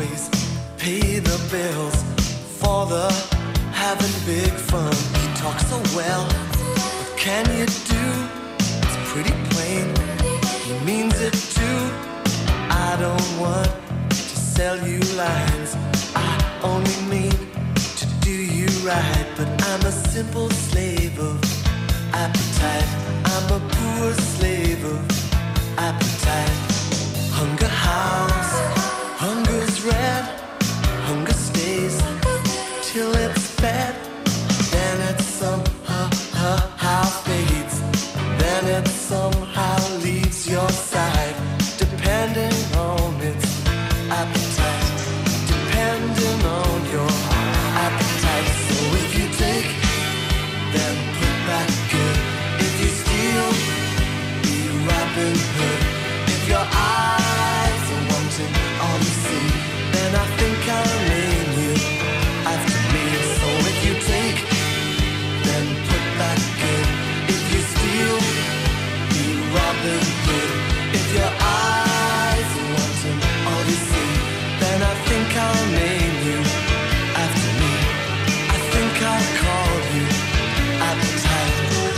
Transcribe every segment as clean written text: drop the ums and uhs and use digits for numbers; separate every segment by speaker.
Speaker 1: always pay the bills for the having big fun. He talks so well, what can you do? It's pretty plain, he means it too. I don't want to sell you lines, I only mean to do you right. But I'm a simple slave of appetite, I'm a poor slave of appetite. Hunger howls, hunger's red, hunger stays till it's fed. Then it somehow fades, then it somehow leaves your side, depending on its appetite, depending on your appetite. So if you take, then put back good. If you steal, be Robin Hood. If your eyes are wanting all you see, then I think I'll name you after me. So if you take, then put back good. If you steal, be Robin Hood. If your eyes are wanting all you see, then I think I'll name you after me. I think I'll call you appetite.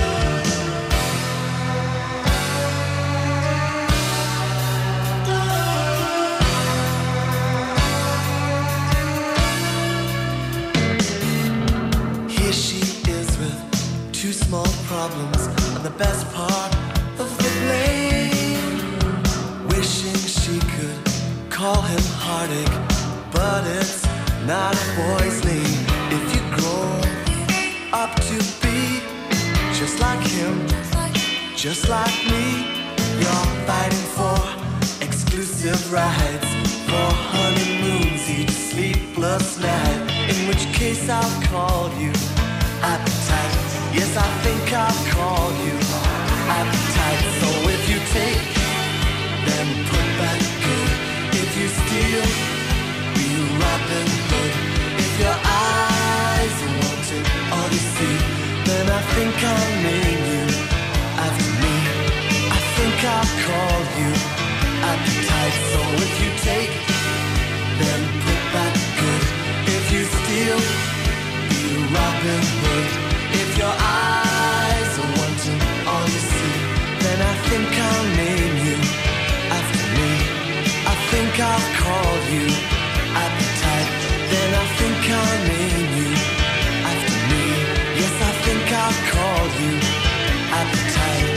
Speaker 1: Here she is with two small problems and the best part of the blame. Wishing she could call him heartache, but it's not a boy's name. If you grow up to be just like him, just like me, you're fighting for exclusive rides, for honeymoons each sleepless night. In which case I'll call you appetite. Yes, I think I'll call you appetite. So if you take, then put back good. If you steal, be Robin Hood. If your eyes are wanting all you see, then I think I'll name you after me. I think I'll call you appetite. So if you take, then put back good. If you steal, be Robin Hood. If your eyes are wanting all you see, then I think I'll name you after me. I think I'll call you appetite. Then I think I'll name you after me. Yes, I think I'll call you appetite.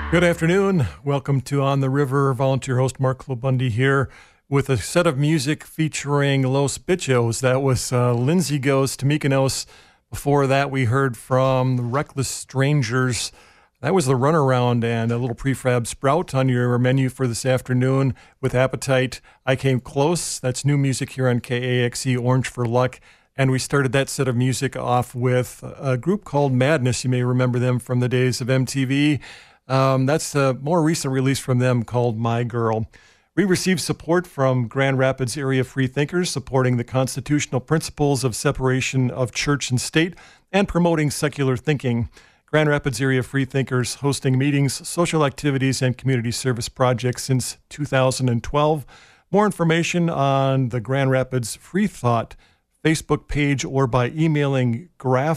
Speaker 2: Good afternoon. Welcome to On the River. Volunteer host Mark Klobundy here with a set of music featuring Los Bichos. That was Lindsay Goes to Mykonos. Before that, we heard from the Reckless Strangers. That was the Runaround and a little prefab Sprout on your menu for this afternoon with Appetite. I Came Close. That's new music here on KAXE, Orange for Luck. And we started that set of music off with a group called Madness. You may remember them from the days of MTV. That's a more recent release from them called My Girl. We received support from Grand Rapids area freethinkers supporting the constitutional principles of separation of church and state and promoting secular thinking. Grand Rapids area freethinkers hosting meetings, social activities, and community service projects since 2012. More information on the Grand Rapids Free Thought Facebook page or by emailing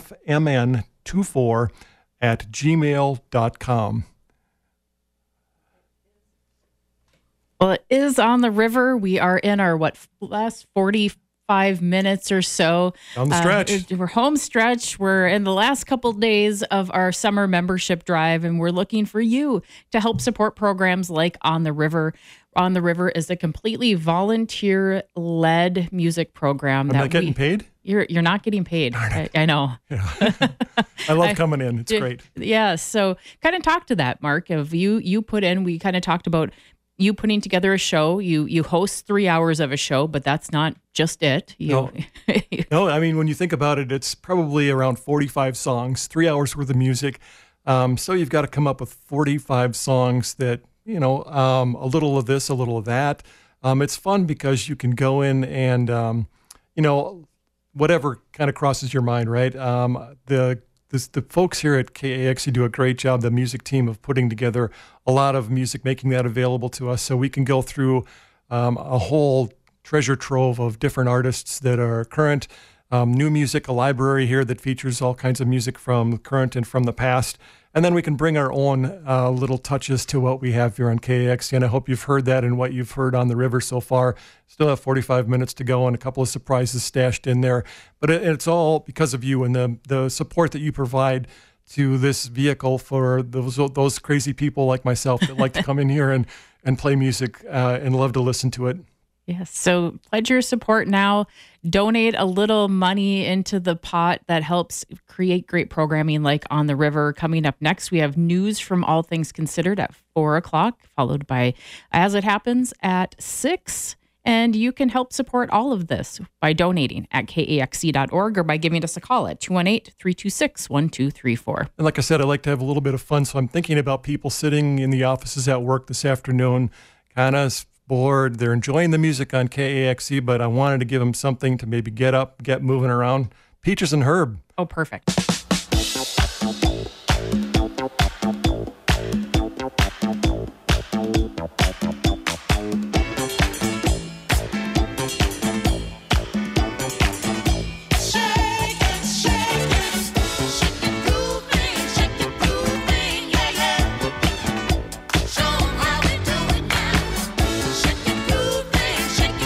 Speaker 2: graphmn24@gmail.com.
Speaker 3: Well, it is On the River. We are in our, last 45 minutes or so.
Speaker 2: On the stretch.
Speaker 3: We're home stretch. We're in the last couple days of our summer membership drive, and we're looking for you to help support programs like On the River. On the River is a completely volunteer-led music program.
Speaker 2: I'm not getting paid?
Speaker 3: You're not getting paid. I know.
Speaker 2: Yeah. I love coming in. It's great.
Speaker 3: Yeah. So kind of talk to that, Mark. If you put in, we kind of talked about you putting together a show. You host 3 hours of a show, but that's not just it.
Speaker 2: No, I mean, when you think about it, it's probably around 45 songs, 3 hours worth of music. So you've got to come up with 45 songs that, a little of this, a little of that. It's fun because you can go in and, whatever kind of crosses your mind, right? The folks here at KAXE do a great job, the music team, of putting together a lot of music, making that available to us so we can go through a whole treasure trove of different artists that are current, new music, a library here that features all kinds of music from current and from the past. And then we can bring our own little touches to what we have here on KAXE. And I hope you've heard that and what you've heard on the river so far. Still have 45 minutes to go and a couple of surprises stashed in there. But it's all because of you and the support that you provide to this vehicle for those crazy people like myself that like to come in here and play music and love to listen to it.
Speaker 3: Yes. So pledge your support now. Donate a little money into the pot that helps create great programming like On the River. Coming up next, we have news from All Things Considered at 4 o'clock, followed by As It Happens at 6. And you can help support all of this by donating at kaxe.org or by giving us a call at 218-326-1234.
Speaker 2: And like I said, I like to have a little bit of fun. So I'm thinking about people sitting in the offices at work this afternoon, kind of bored. They're enjoying the music on KAXE, but I wanted to give them something to maybe get up, get moving around. Peaches and Herb.
Speaker 3: Oh, perfect.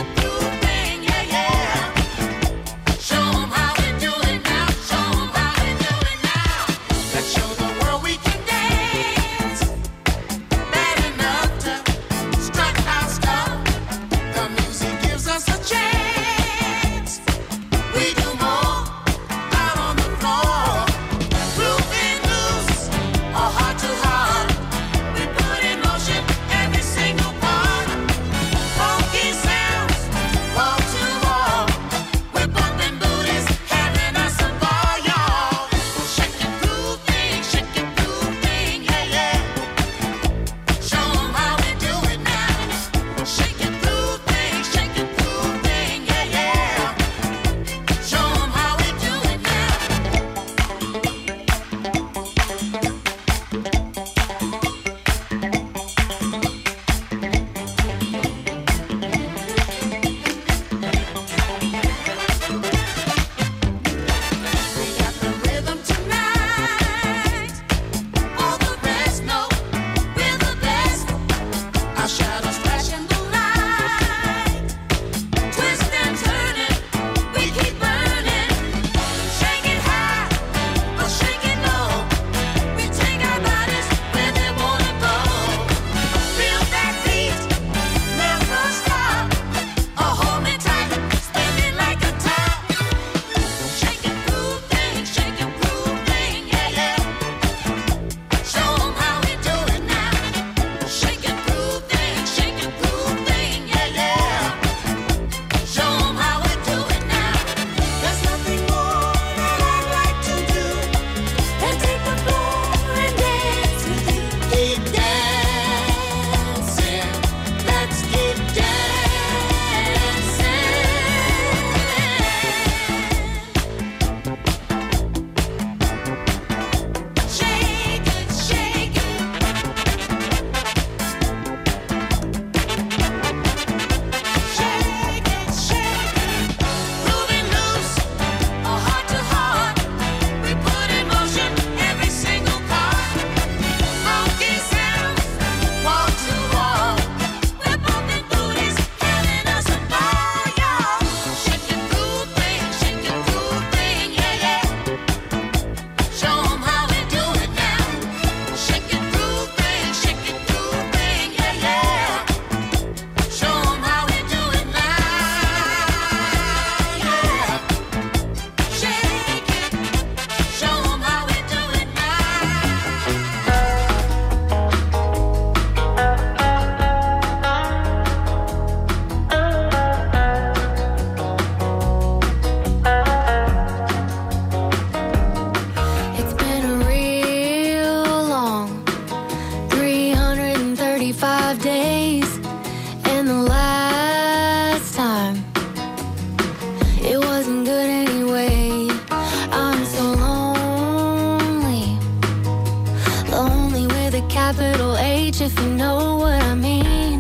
Speaker 4: Show 'em how we do it now. Show 'em how we with a capital H, if you know what I mean.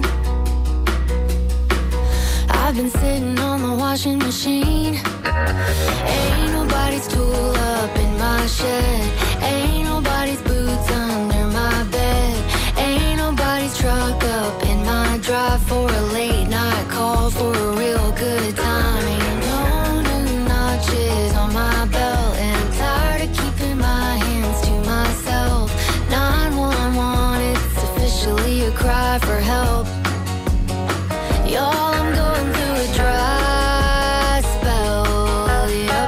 Speaker 4: I've been sitting on the washing machine. Ain't nobody's tool up in my shed. Ain't nobody's boots under my bed. Ain't nobody's truck up in my drive for a late night call for a real good time. Ain't no new notches on my belt, and I'm tired of keeping my hands to myself. 911, it's officially a cry for help. Y'all, I'm going through a dry spell, yep.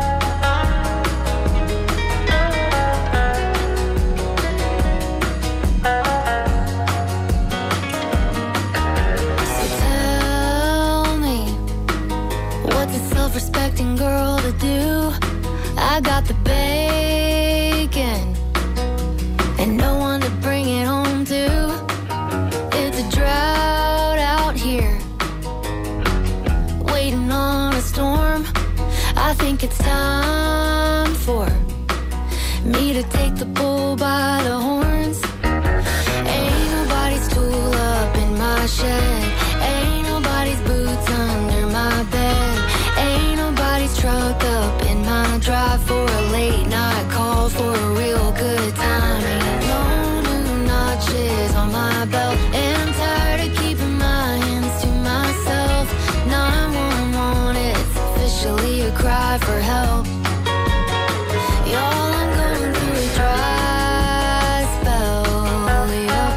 Speaker 4: So tell me, what's a self-respecting girl to do? I got the bacon and no one to bring it home to. It's a drought out here, waiting on a storm. I think it's time for me to take the bull by the horns. Ain't nobody's tool up in my shed. Ain't nobody's boots under my bed. Ain't nobody's truck up in my drive for a late night call for a real good time. Ain't no new notches on my belt, and I'm tired of keeping my hands to myself. 911, it's officially a cry for help. Y'all, I'm going through a dry spell, yep.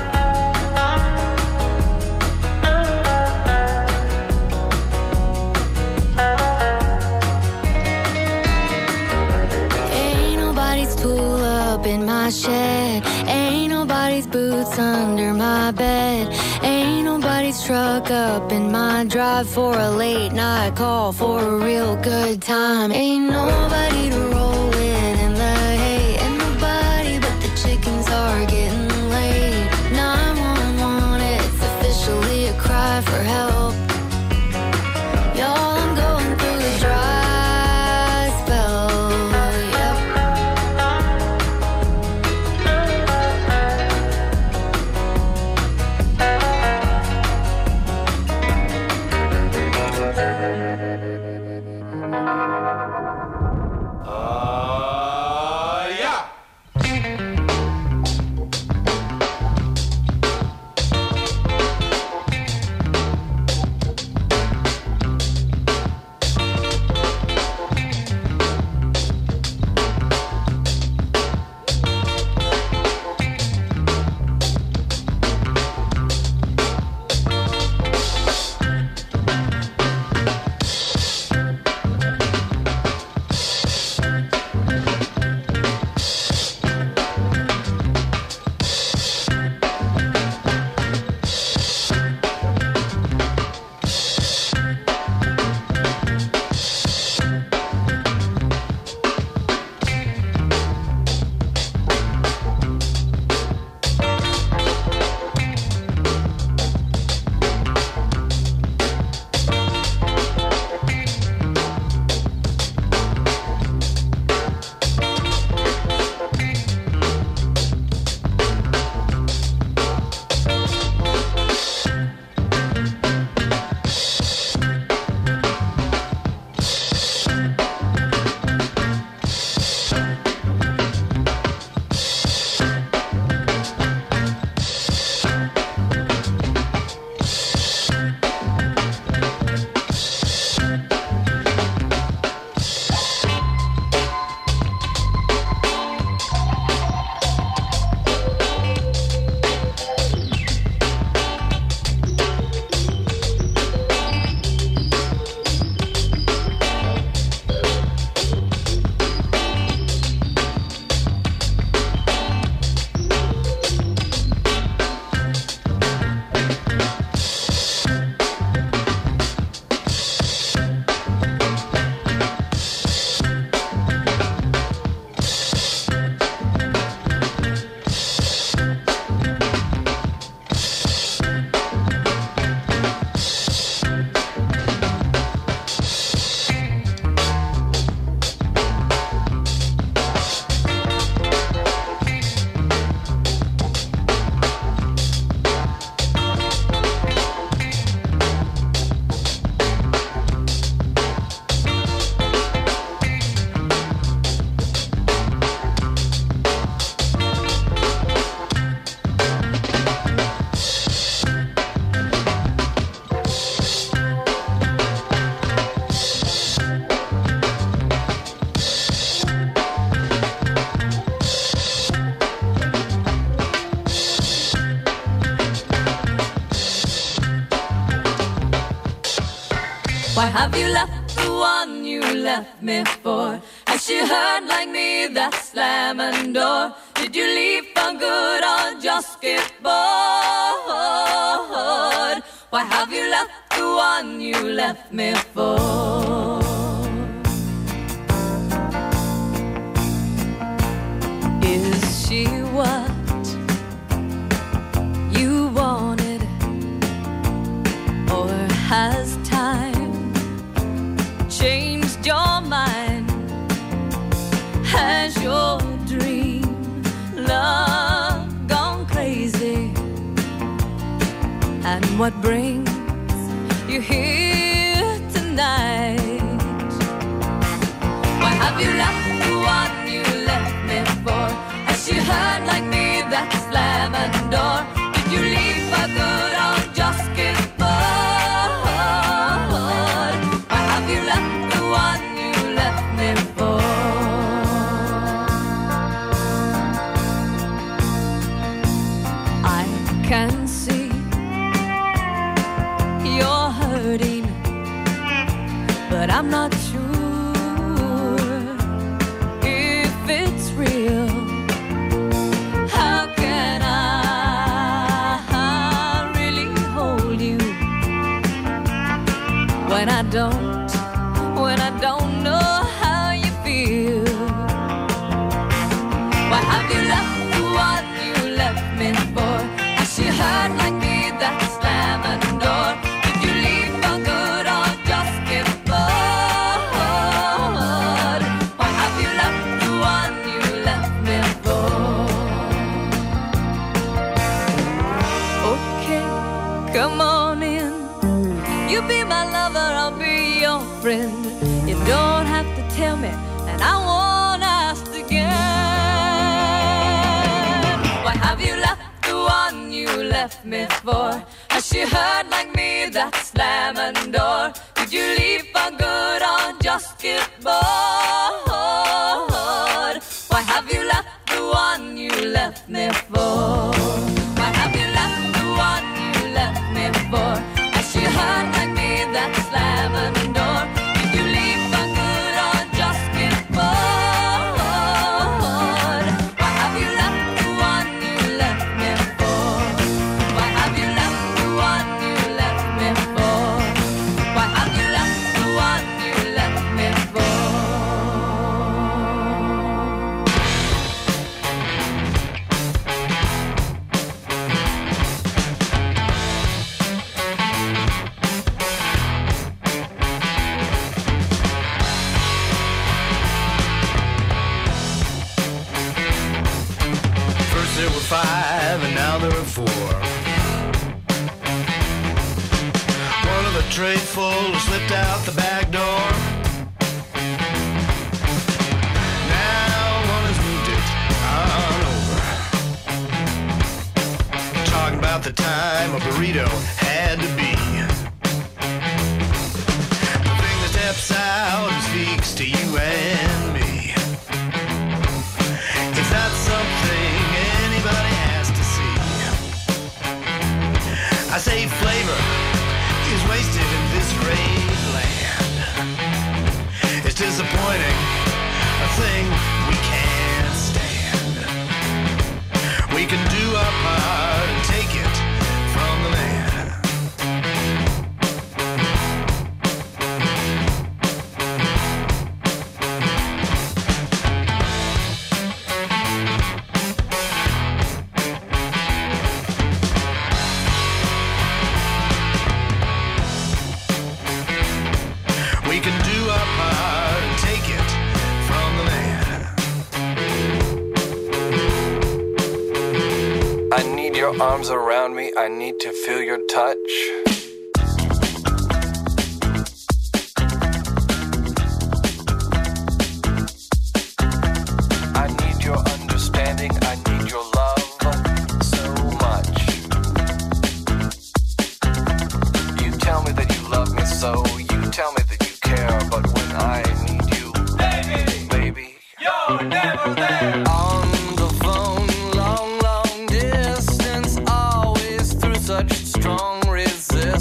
Speaker 4: Ain't nobody's tool up in my shed. Ain't nobody's boots under my bed. Ain't nobody's truck up in my drive for a late night call for a real good time. Ain't nobody to roll with in the hay. Ain't nobody but the chickens are getting laid. 911, it's officially a cry for help. Y'all, I'm going through a dry spell, yep.
Speaker 1: have you left the one you left me for? Has she heard like me that slamming door? Did you leave for good or just get bored? Why have you left the one you left me for? Is she what you wanted? Or has time changed your mind? Has your dream love gone crazy? And what brings you here tonight? Why have you left the one you left me for? Has she heard like me that slamming door? Did you leave for good or just get bored? Why have you left the one you left me for? I can see you're hurting, but I'm not sure if it's real. How can I really hold you when I don't know how you feel? Why have you left the one you left me for? Has she heard like me that slamming door? Did you leave for good or just get bored? Why have you left the one you left me for? Okay, come on in. You be my lover, I'll be your friend. You don't have to tell me, and I won't ask again. Why have you left the one you left me for? Has she heard like me that slamming door? Did you leave for good or just get bored? Why have you left the one you left me for? Why have you left the one you left me for? Has she heard like me that slamming door? Did you leave for good or just get bored? Why have you left the one you left me for? Why have you left the one you left me for? Why have you left the one you left me for?
Speaker 5: First there were 5 and now there are 4. One of the tray full slipped out the back door. Now one has moved it on over. Talking about the time a burrito had to be. The thing that steps out and speaks to you and me. It's not something anybody has to see. I say flavor is wasted in this great land. It's disappointing, a thing we can't stand. We can do our part and take it from the man. We can do our part and take it from the man.
Speaker 6: I need your arms around me. I need to feel your touch. I need your understanding. I need your love so much. You tell me that you love me so. You tell me that you care. But when I need you, baby, you're never there. On the phone, long distance, always through such strong resistance.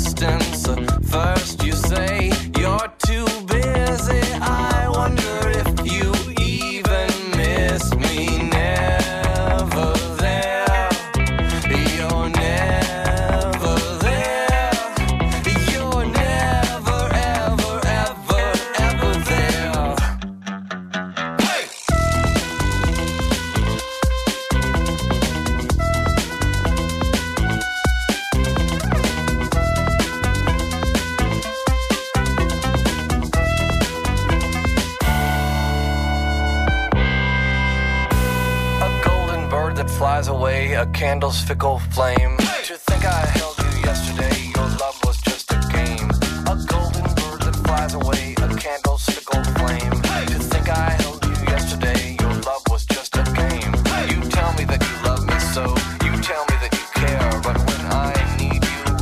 Speaker 6: that flies away, a candle's fickle flame. To think I held you yesterday, your love was just a game. A golden bird that flies away, a candle's fickle flame. To think I held you yesterday, your love was just a game. You tell me that you love me so, you tell me that you care, but when I need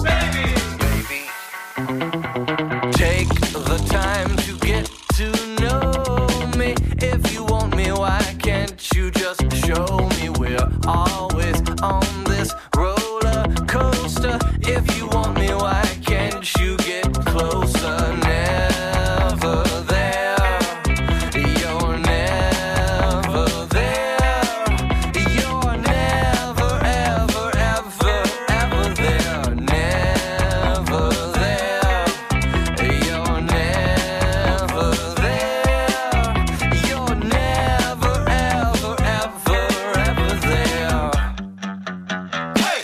Speaker 6: you, baby, take the time to get to know me. If you want me, why can't you just show me? We're always on this roller coaster. If you want me, why can't you get closer? Never there. You're never there. You're never, ever, ever, ever there. Never there. You're never there. You're never, ever, ever, ever there. Hey!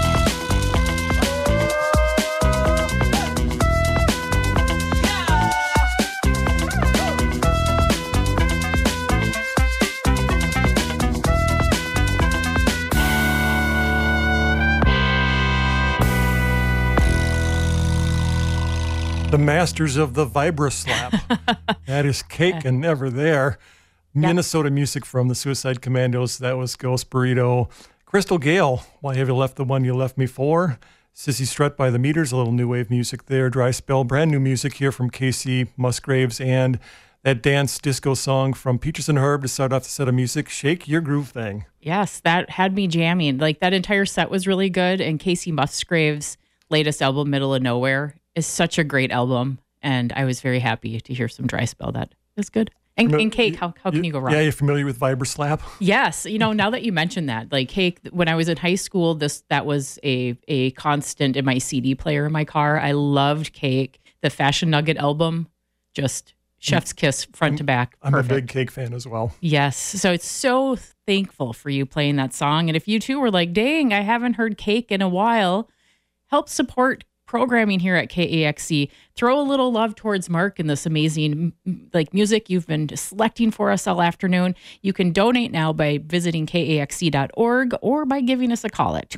Speaker 2: The masters of the Vibra-Slap. That is Cake and Never There. Minnesota music from the Suicide Commandos. That was Ghost Burrito. Crystal Gale, Why Have You Left the One You Left Me For? Sissy Strut by the Meters, a little new wave music there. Dry Spell, brand new music here from Casey Musgraves. And that dance disco song from Peaches and Herb to start off the set of music, Shake Your Groove Thing.
Speaker 3: Yes, that had me jamming. Like, that entire set was really good. And Casey Musgraves' latest album, Middle of Nowhere, is such a great album. And I was very happy to hear some Dry Spell. That is good. And Cake, how can you go wrong?
Speaker 2: Yeah, you're familiar with Vibra-Slap?
Speaker 3: Yes. Now that you mentioned that, like Cake, when I was in high school, that was a constant in my CD player in my car. I loved Cake. The Fashion Nugget album, just chef's kiss front to back.
Speaker 2: I'm
Speaker 3: Perfect.
Speaker 2: a big Cake fan as well.
Speaker 3: Yes. So it's so thankful for you playing that song. And if you too were like, dang, I haven't heard Cake in a while, help support programming here at KAXC. Throw a little love towards Mark and this amazing music you've been selecting for us all afternoon. You can donate now by visiting KAXC.org or by giving us a call at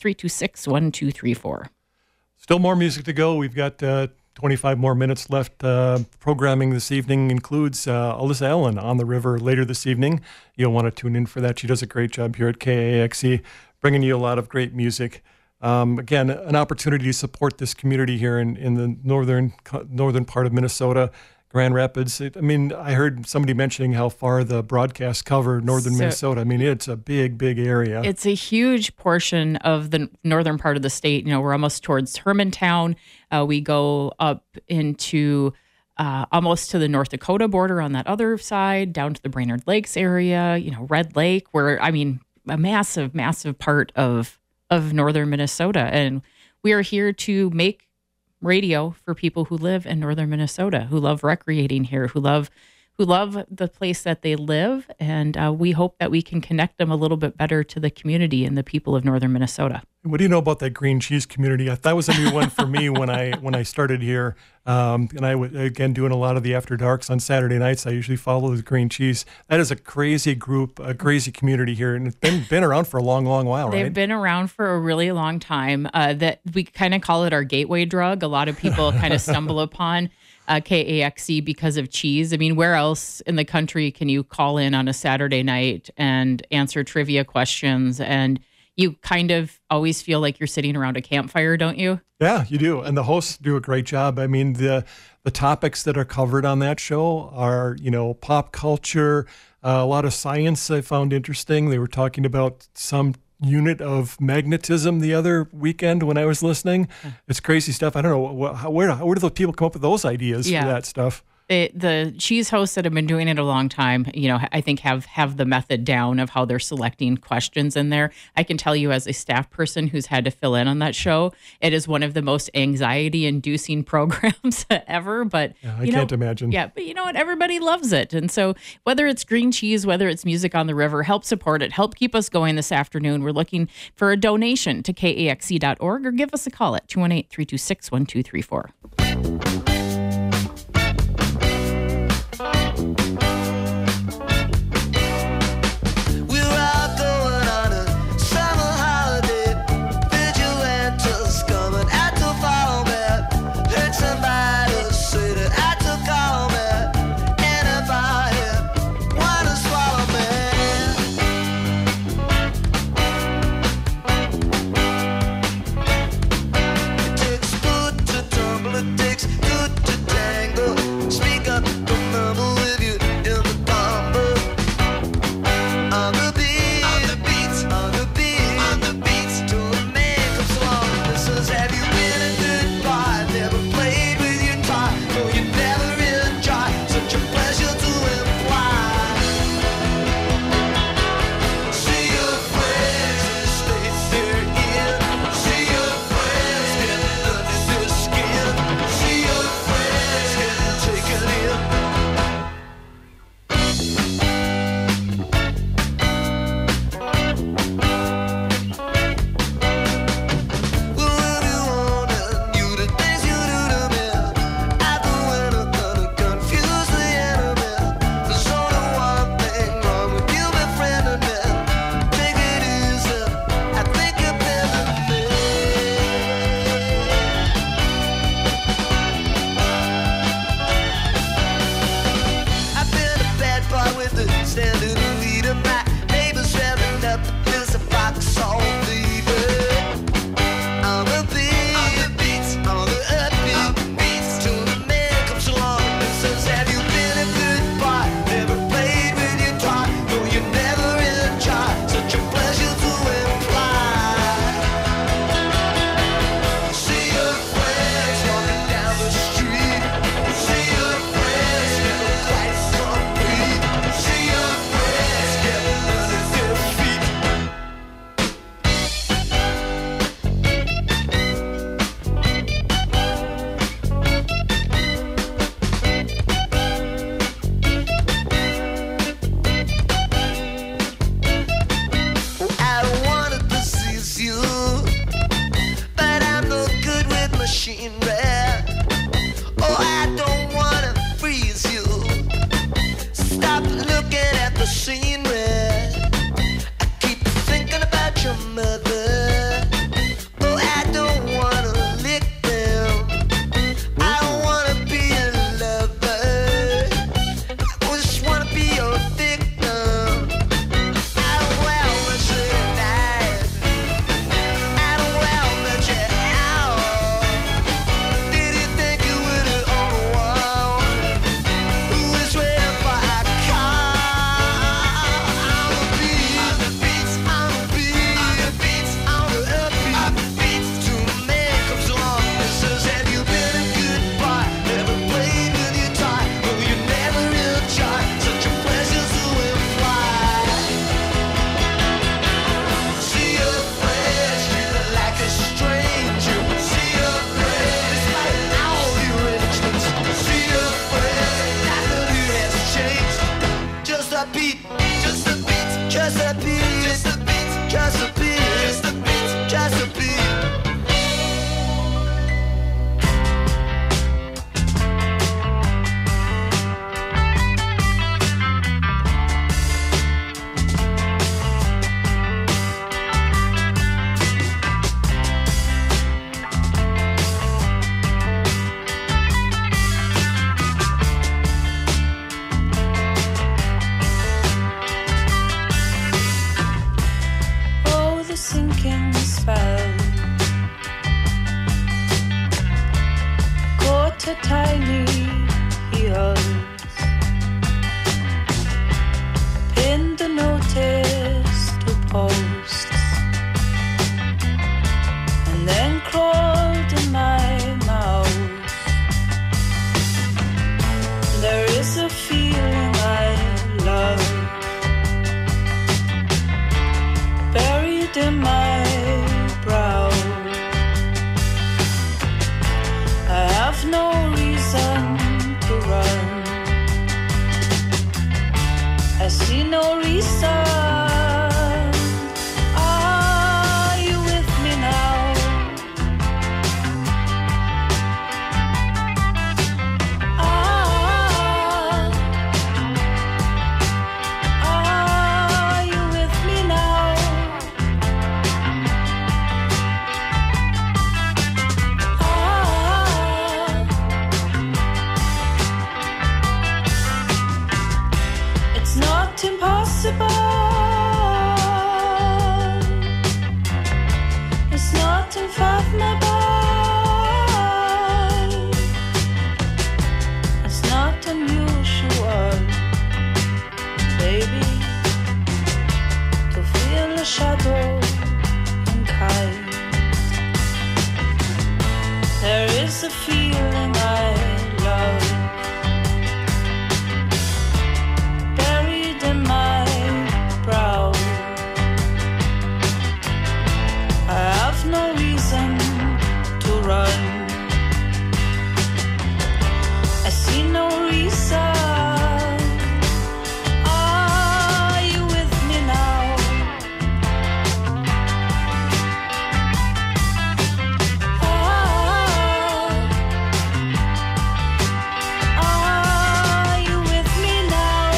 Speaker 3: 218-326-1234.
Speaker 2: Still more music to go. We've got 25 more minutes left. Programming this evening includes Alyssa Allen on the river later this evening. You'll want to tune in for that. She does a great job here at KAXC, bringing you a lot of great music. Again, an opportunity to support this community here in the northern part of Minnesota, Grand Rapids. I heard somebody mentioning how far the broadcasts cover northern Minnesota. It's a big, big area.
Speaker 3: It's a huge portion of the northern part of the state. We're almost towards Hermantown. We go up into almost to the North Dakota border on that other side, down to the Brainerd Lakes area, Red Lake, where, a massive, massive part of northern Minnesota. And we are here to make radio for people who live in northern Minnesota, who love recreating here, who love the place that they live. And we hope that we can connect them a little bit better to the community and the people of northern Minnesota.
Speaker 2: What do you know about that green cheese community? That was a new one for me when I started here. And I was, again, doing a lot of the After Darks on Saturday nights. I usually follow the green cheese. That is a crazy group, a crazy community here. And it's been around for a long, long while, right?
Speaker 3: They've been around for a really long time. That we kind of call it our gateway drug. A lot of people kind of stumble upon KAXC because of cheese. Where else in the country can you call in on a Saturday night and answer trivia questions? And you kind of always feel like you're sitting around a campfire, don't you?
Speaker 2: Yeah, you do. And the hosts do a great job. The topics that are covered on that show are, pop culture, a lot of science I found interesting. They were talking about some unit of magnetism the other weekend when I was listening. It's crazy stuff. I don't know, where do those people come up with those ideas for that stuff?
Speaker 3: The cheese hosts that have been doing it a long time, I think have the method down of how they're selecting questions in there. I can tell you as a staff person who's had to fill in on that show, it is one of the most anxiety-inducing programs ever. But
Speaker 2: I can't imagine.
Speaker 3: Yeah, but you know what? Everybody loves it. And so whether it's green cheese, whether it's music on the river, help support it. Help keep us going this afternoon. We're looking for a donation to KAXC.org or give us a call at 218-326-1234.
Speaker 1: We're all going on a
Speaker 7: sinking spell. Caught to tiny heels, pinned the notice to posts, and then crawled in my mouth. There is a feeling I love, buried in my brow. I have no reason to run, I see no reason. Are you with me now? Are you with me now? It's not impossible. It's not unfathomable. It's not unusual, baby, to feel a shadow in kind. There is a feeling I love, buried in my brow. I have no reason to run, I see no reason. Are you with me now? Are you with me now?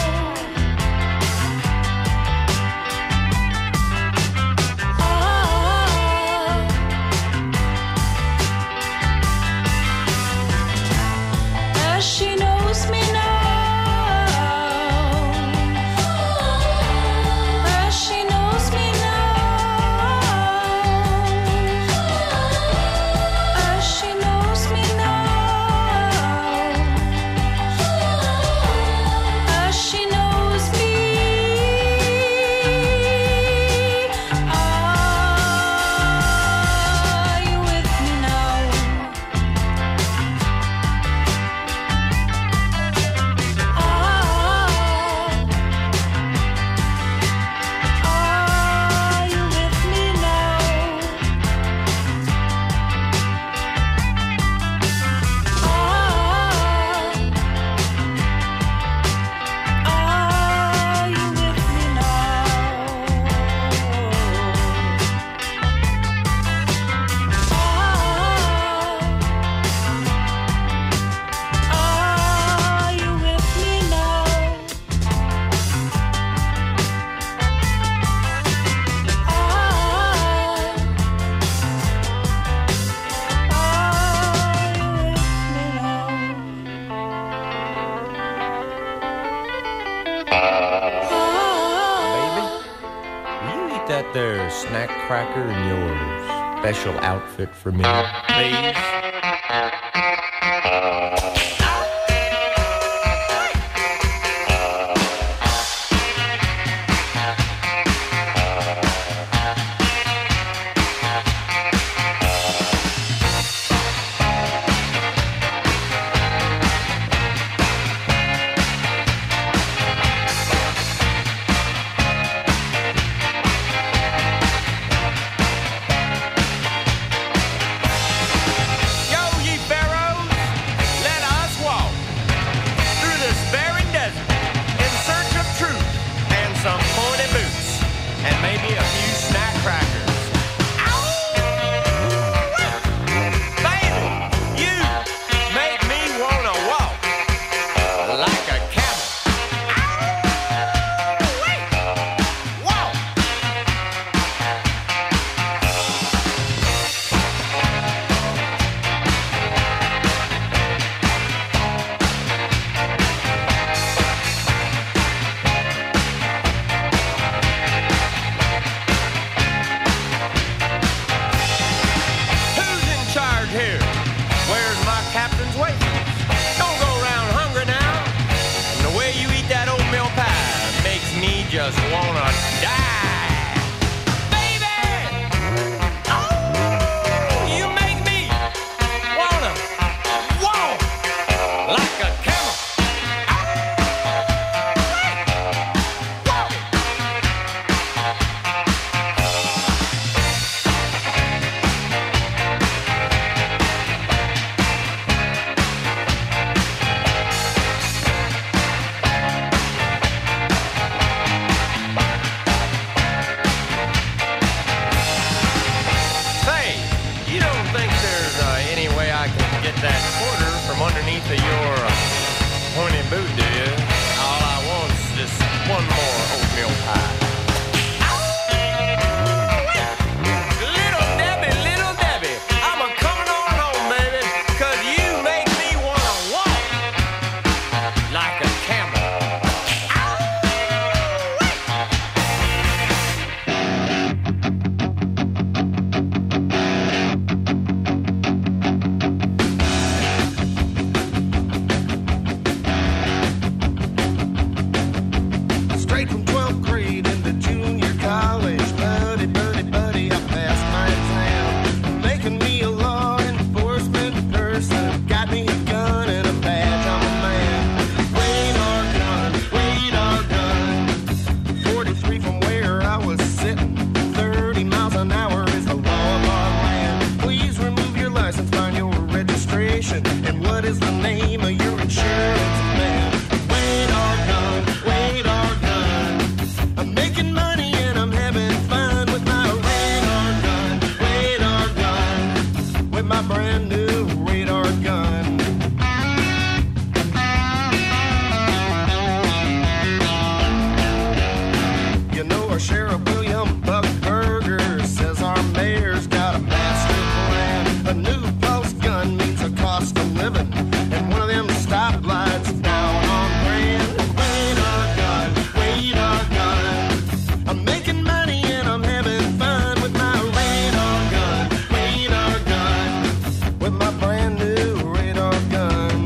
Speaker 7: As she knows me now, as she knows me now, as she knows me now, as she knows me. Are you with me now? Are you with me now? Are you with me Are you with me now?
Speaker 8: Baby, will you eat that there snack cracker in your special outfit for me, please? Yo, ye pharaoh! boot, do you? All I want is just one more oatmeal pie. Little Debbie, I'm a coming on home, baby, 'cause you make me wanna walk like a camel.
Speaker 5: Straight from 12th grade into junior college. Buddy, I passed my exam. Making me a law enforcement person. Got me a gun and a badge, I'm a man. Wait our gun. 43 from where I was sitting. 30 miles an hour is the law of our land. Please remove your license, find your registration. And what is the name of your insurance man? Wait our gun. I'm making money and I'm having fun with my radar gun, with my brand new radar gun. You know, our Sheriff William Buckberger says our mayor's got a master plan. A new post gun means a cost of living, and one of them stoplights down on Grand. Wait our gun. I'm making money and I'm having fun with my radar gun, with my brand new radar gun.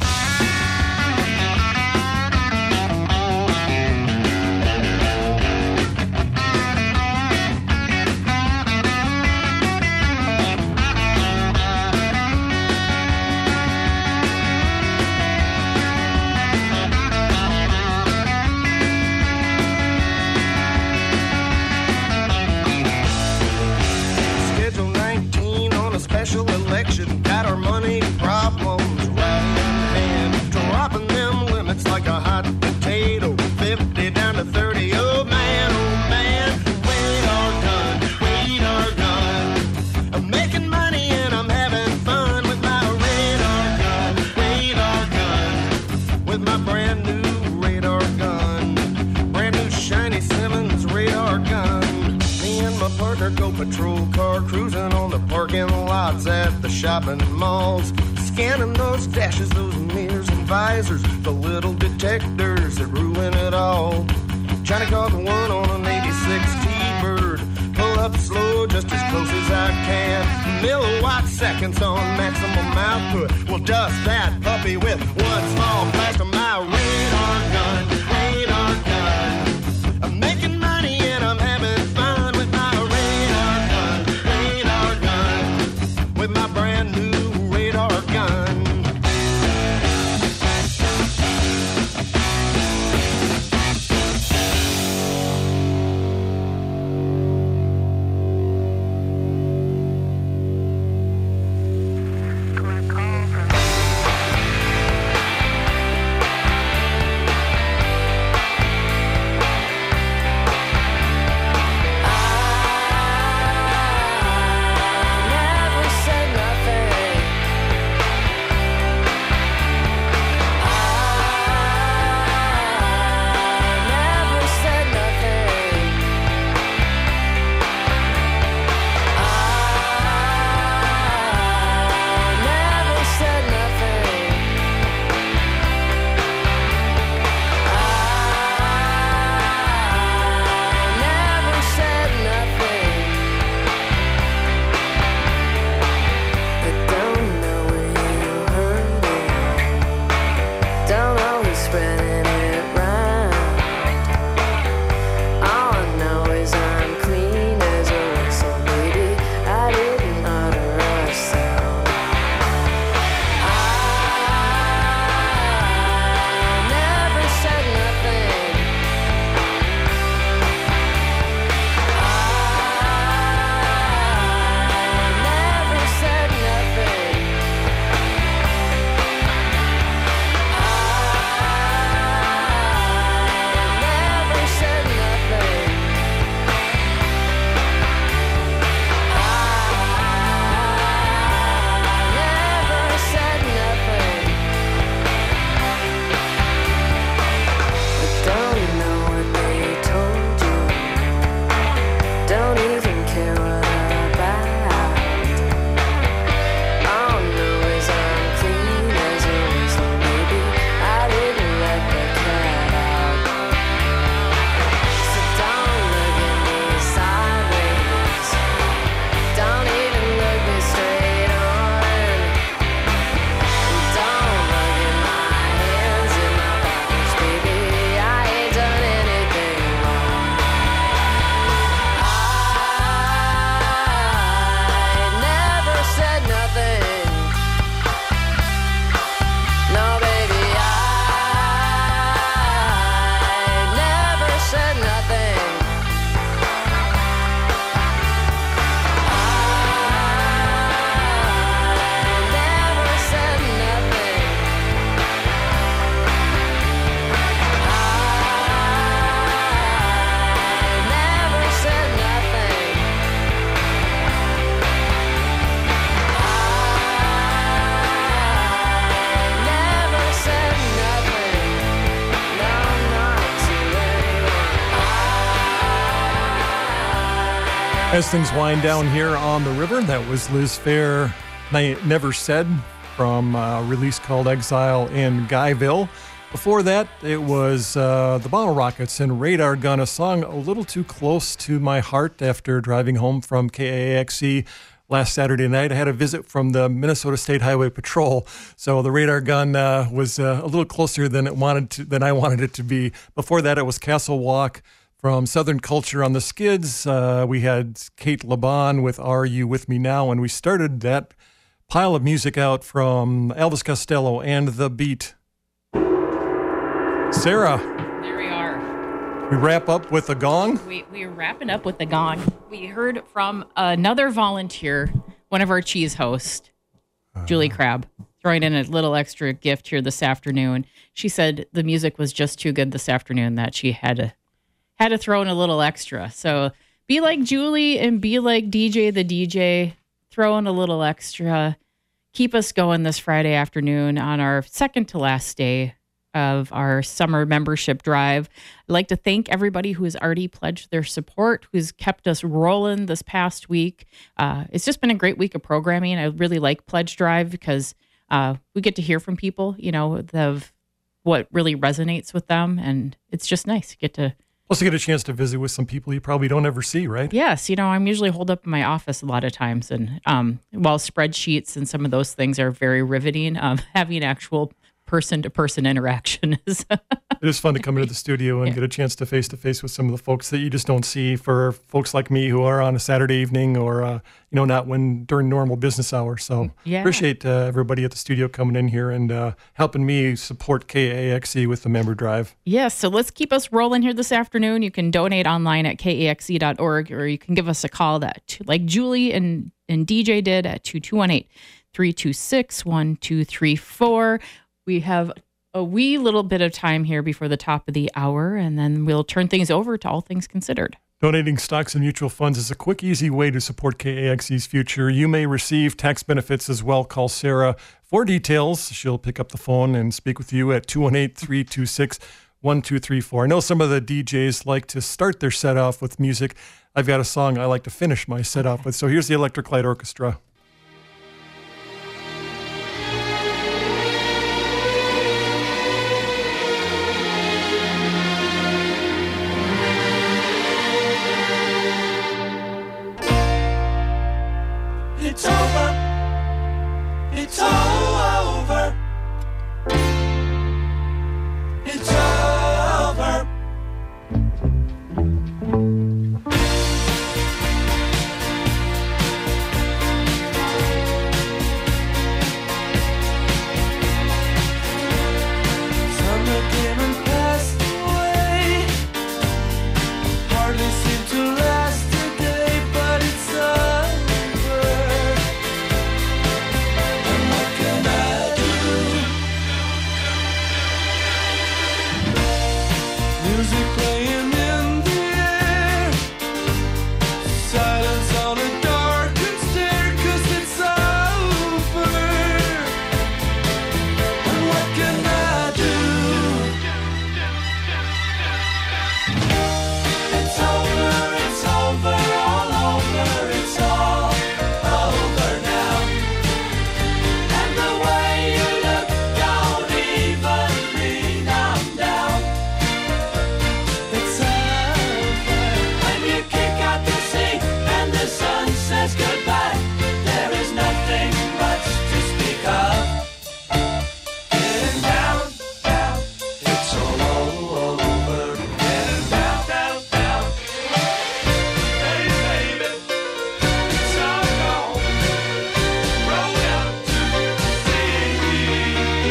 Speaker 5: Schedule 19 on a special election. Got our money problems right in hand. Dropping them limits like a hot potato. 50 down to 30. Oh man. Wait our gun. I'm making money and I'm having fun with my radar gun, with my brand new radar gun. Brand new shiny Simmons radar gun. Me and my partner go patrol car cruising on the parking lots at the shopping malls. Scanning those dashes, those mirrors and visors, the little detectors that ruin it all. Trying to call the one on an 86 T-Bird. Pull up slow, just as close as I can. Milliwatt seconds on maximum output. We'll dust that puppy with one small blast of my radar gun. I'm making money and I'm having fun with my radar gun, with my brand new radar gun.
Speaker 2: As things wind down here on the river, that was Liz Phair, Never Said, from a release called Exile in Guyville. Before that, it was the Bottle Rockets and Radar Gun, a song a little too close to my heart after driving home from KAXE last Saturday night. I had a visit from the Minnesota State Highway Patrol, so the Radar Gun was a little closer than I wanted it to be. Before that, it was Castle Walk from Southern Culture on the Skids. We had Kate Laban with Are You With Me Now? And we started that pile of music out from Elvis Costello and The Beat. Sarah.
Speaker 3: There we are.
Speaker 2: We wrap up with a gong.
Speaker 3: We're wrapping up with the gong. We heard from another volunteer, one of our cheese hosts, Julie Crabb, throwing in a little extra gift here this afternoon. She said the music was just too good this afternoon that she had to throw in a little extra. So be like Julie and be like DJ the DJ. Throw in a little extra. Keep us going this Friday afternoon on our second to last day of our summer membership drive. I'd like to thank everybody who has already pledged their support, who's kept us rolling this past week. It's just been a great week of programming. I really like Pledge Drive because we get to hear from people, of what really resonates with them. And it's just nice to get to
Speaker 2: Plus, you get a chance to visit with some people you probably don't ever see, right?
Speaker 3: Yes. I'm usually holed up in my office a lot of times. And while spreadsheets and some of those things are very riveting, having actual person-to-person interaction is...
Speaker 2: It is fun to come into the studio and get a chance to face-to-face with some of the folks that you just don't see for folks like me who are on a Saturday evening or, not during normal business hours. So appreciate everybody at the studio coming in here and helping me support KAXE with the member drive.
Speaker 3: Yes, so let's keep us rolling here this afternoon. You can donate online at kaxe.org or you can give us a call like Julie and DJ did at 228-326-1234. We have a wee little bit of time here before the top of the hour, and then we'll turn things over to All Things Considered.
Speaker 2: Donating stocks and mutual funds is a quick, easy way to support KAXE's future. You may receive tax benefits as well. Call Sarah for details. She'll pick up the phone and speak with you at 218-326-1234. I know some of the DJs like to start their set off with music. I've got a song I like to finish my set off with. So here's the Electric Light Orchestra.
Speaker 1: It's over. It's all over. It's over. Summer came and passed away. Hardly seemed to last a day, but it's music playing in the air, silence on a darkened stair, 'cause it's over. And what can I do? It's over, all over, it's all over now. And the way you look don't even mean I'm down. It's over. When you kick out the sea and the sun says goodbye, there is nothing much to speak of. Getting down, down, it's all over. Getting down, down, down. Hey, baby, it's all gone. Roll out to sea.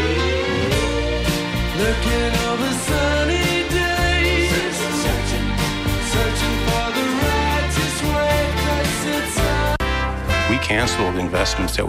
Speaker 1: Looking over sunny days, searching for the righteous way, 'cause it's
Speaker 9: We canceled investments that